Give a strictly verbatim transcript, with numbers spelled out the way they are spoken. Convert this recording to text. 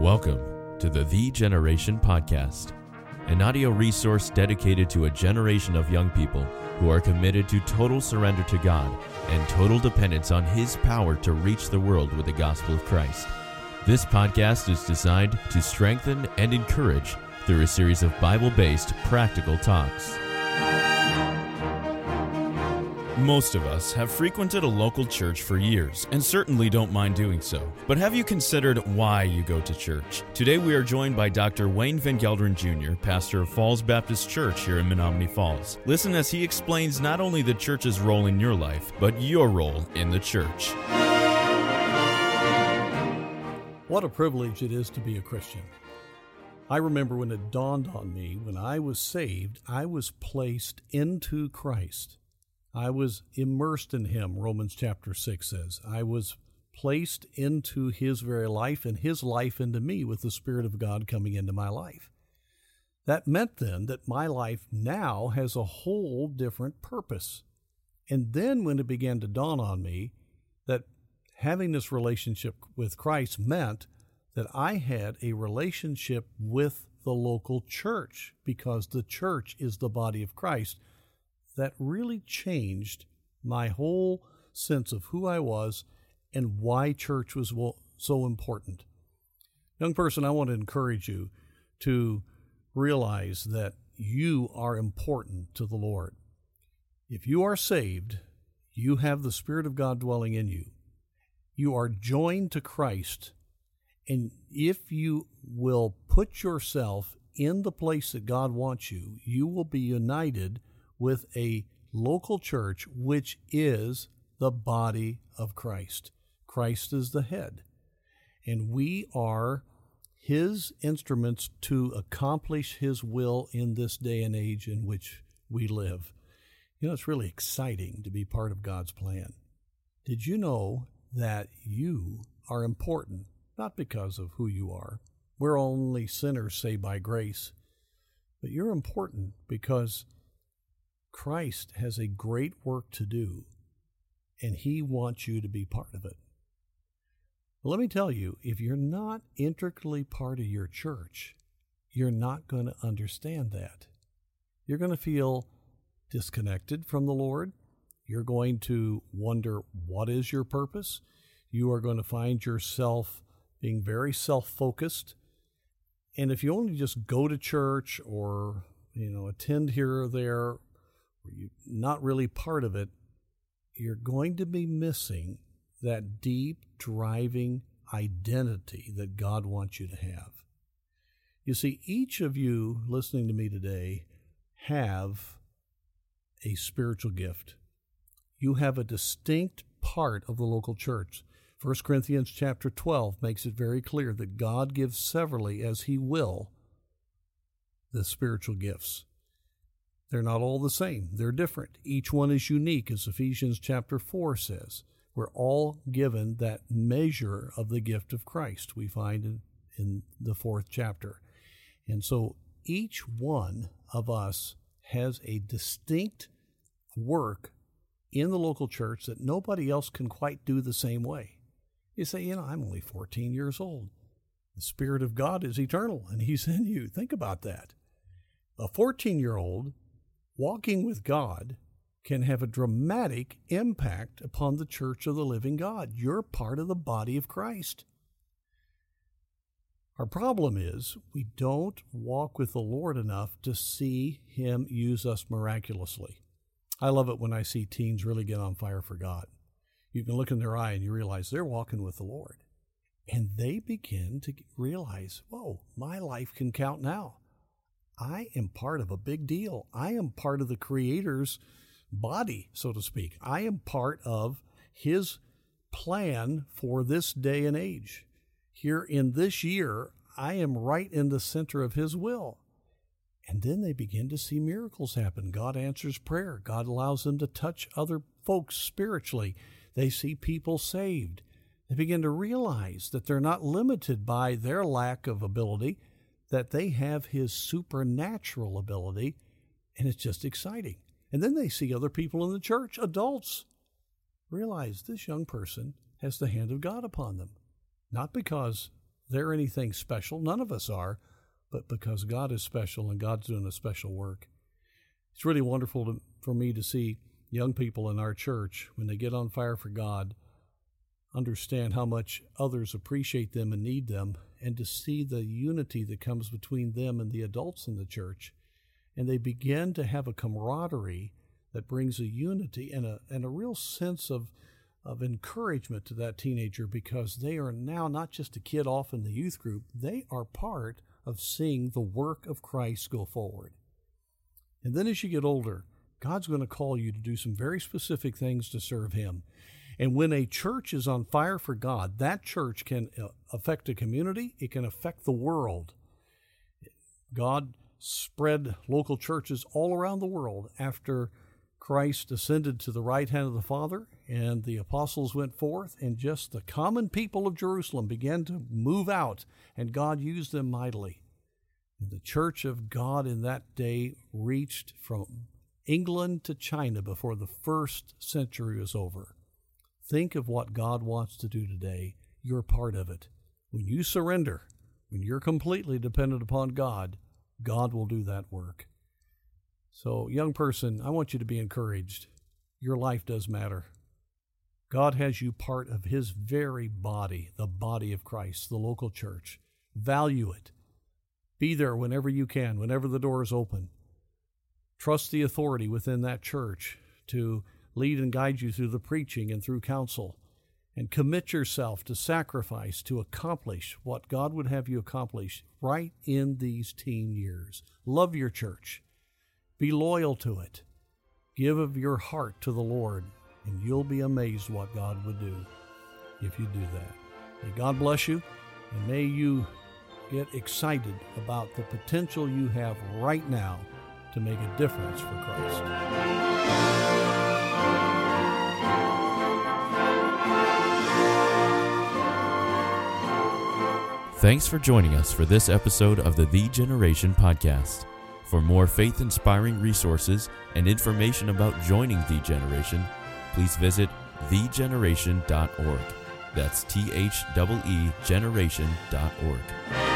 Welcome to the The Generation Podcast, an audio resource dedicated to a generation of young people who are committed to total surrender to God and total dependence on His power to reach the world with the gospel of Christ. This podcast is designed to strengthen and encourage through a series of Bible-based practical talks. Most of us have frequented a local church for years and certainly don't mind doing so. But have you considered why you go to church? Today we are joined by Doctor Wayne Van Gelderen Junior, pastor of Falls Baptist Church here in Menominee Falls. Listen as he explains not only the church's role in your life, but your role in the church. What a privilege it is to be a Christian. I remember when it dawned on me, when I was saved, I was placed into Christ. I was immersed in Him, Romans chapter six says. I was placed into His very life and His life into me with the Spirit of God coming into my life. That meant then that my life now has a whole different purpose. And then when it began to dawn on me that having this relationship with Christ meant that I had a relationship with the local church, because the church is the body of Christ, that really changed my whole sense of who I was and why church was so important. Young person, I want to encourage you to realize that you are important to the Lord. If you are saved, you have the Spirit of God dwelling in you. You are joined to Christ, and if you will put yourself in the place that God wants you, you will be united with a local church, which is the body of Christ. Christ is the head, and we are His instruments to accomplish His will in this day and age in which we live. You know, it's really exciting to be part of God's plan. Did you know that you are important, not because of who you are? We're only sinners saved by grace, but you're important because Christ has a great work to do, and He wants you to be part of it. Well, let me tell you, if you're not intricately part of your church, you're not going to understand that. You're going to feel disconnected from the Lord. You're going to wonder, what is your purpose? You are going to find yourself being very self-focused. And if you only just go to church or, you know, attend here or there, or you're not really part of it, you're going to be missing that deep, driving identity that God wants you to have. You see, each of you listening to me today have a spiritual gift. You have a distinct part of the local church. First Corinthians chapter twelve makes it very clear that God gives severally as He will the spiritual gifts. They're not all the same. They're different. Each one is unique, as Ephesians chapter four says. We're all given that measure of the gift of Christ we find in, in the fourth chapter. And so each one of us has a distinct work in the local church that nobody else can quite do the same way. You say, you know, I'm only fourteen years old. The Spirit of God is eternal, and He's in you. Think about that. A fourteen-year-old walking with God can have a dramatic impact upon the church of the living God. You're part of the body of Christ. Our problem is we don't walk with the Lord enough to see Him use us miraculously. I love it when I see teens really get on fire for God. You can look in their eye and you realize they're walking with the Lord. And they begin to realize, whoa, my life can count now. I am part of a big deal. I am part of the Creator's body, so to speak. I am part of His plan for this day and age. Here in this year, I am right in the center of His will. And then they begin to see miracles happen. God answers prayer. God allows them to touch other folks spiritually. They see people saved. They begin to realize that they're not limited by their lack of ability, that they have His supernatural ability, and it's just exciting. And then they see other people in the church, adults, realize this young person has the hand of God upon them. Not because they're anything special. None of us are, but because God is special and God's doing a special work. It's really wonderful to, for me to see young people in our church, when they get on fire for God, understand how much others appreciate them and need them, and to see the unity that comes between them and the adults in the church. And they begin to have a camaraderie that brings a unity and a and a real sense of, of encouragement to that teenager, because they are now not just a kid off in the youth group, they are part of seeing the work of Christ go forward. And then as you get older, God's going to call you to do some very specific things to serve Him. And when a church is on fire for God, that church can affect a community. It can affect the world. God spread local churches all around the world after Christ ascended to the right hand of the Father, and the apostles went forth, and just the common people of Jerusalem began to move out, and God used them mightily. And the church of God in that day reached from England to China before the first century was over. Think of what God wants to do today. You're part of it. When you surrender, when you're completely dependent upon God, God will do that work. So, young person, I want you to be encouraged. Your life does matter. God has you part of His very body, the body of Christ, the local church. Value it. Be there whenever you can, whenever the door is open. Trust the authority within that church to lead and guide you through the preaching and through counsel. And commit yourself to sacrifice to accomplish what God would have you accomplish right in these teen years. Love your church. Be loyal to it. Give of your heart to the Lord, and you'll be amazed what God would do if you do that. May God bless you, and may you get excited about the potential you have right now to make a difference for Christ. Thanks for joining us for this episode of the The Generation Podcast. For more faith-inspiring resources and information about joining The Generation, please visit the generation dot org. That's T H E E generation dot org.